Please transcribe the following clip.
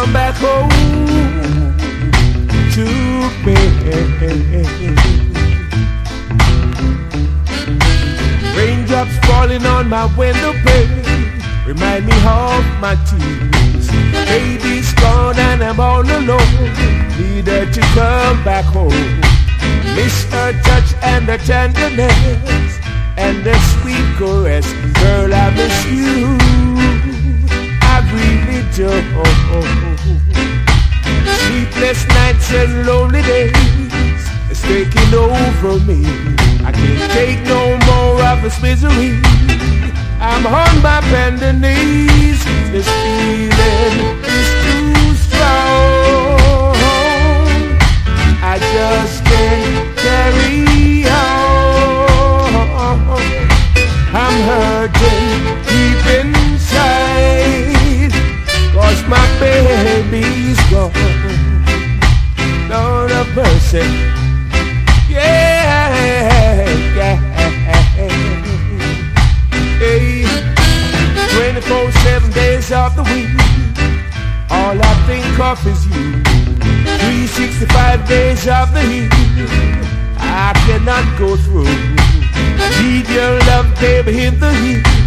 come back home to me. Raindrops falling on my window pane remind me of my tears. Baby's gone and I'm all alone. Need her to come back home. Miss her touch and her tenderness and the sweet caress. Girl, I miss you, I really do. Sleepless nights and lonely days is taking over me. I can't take no more of this misery. I'm on my bending knees. This feeling is too strong. I just can't carry on. I'm hurting deep inside, 'cause my baby's gone. Lord of mercy. Yeah, yeah. Hey, 24/7 days of the week, all I think of is you. 365 days of the year, I cannot go through. I need your love, baby, in the heat.